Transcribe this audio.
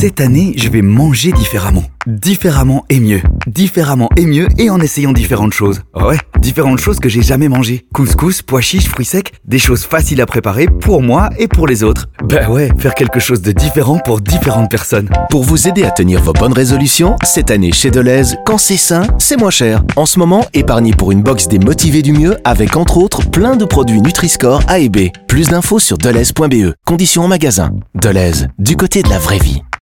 Cette année, je vais manger différemment. Différemment et mieux. Différemment et mieux et en essayant différentes choses. Ouais, différentes choses que j'ai jamais mangées. Couscous, pois chiches, fruits secs, des choses faciles à préparer pour moi et pour les autres. Bah ouais, faire quelque chose de différent pour différentes personnes. Pour vous aider à tenir vos bonnes résolutions, cette année chez Delhaize, quand c'est sain, c'est moins cher. En ce moment, épargnez pour une box des motivés du mieux avec entre autres plein de produits Nutri-Score A et B. Plus d'infos sur delhaize.be. Conditions en magasin. Delhaize, du côté de la vraie vie.